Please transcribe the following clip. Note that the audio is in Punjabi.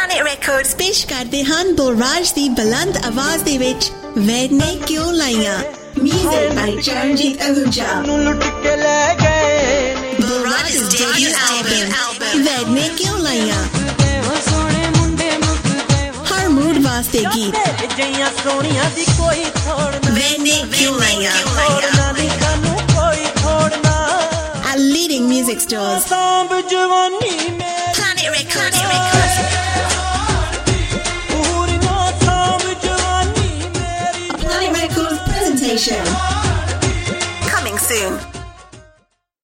Planet Records ਪੇਸ਼ ਕਰਦੇ ਹਨ ਬੋਰਾਜ ਦੀ ਬੁਲੰਦ ਆਵਾਜ਼ ਦੇ ਵਿੱਚ ਵੈਦ ਨੇ ਕਿਉਂ ਲਾਈਆਂ Music by Charanjit Ahuja ਲੁੱਟ ਕੇ ਲੈ ਗਏ Boraj's debut album ਵੈਦ ਨੇ ਕਿਉਂ ਲਾਈਆਂ ਸੋਹਣੇ ਮੁੰਡੇ ਹਰ ਮੂਡ ਵਾਸਤੇ ਗੀਤ ਜਈਆਂ ਸੋਹਣੀਆਂ ਦੀ ਕੋਈ ਥੋੜ ਨਾ ਵੈਦ ਨੇ ਕਿਉਂ ਲਾਈਆਂ ਥੋੜਨਾ ਨਹੀਂ ਕਾਨੂੰ ਕੋਈ ਥੋੜਨਾ At leading music stores ਸਾਂਭ ਜਵਾਨੀ ਮੇ Planet Records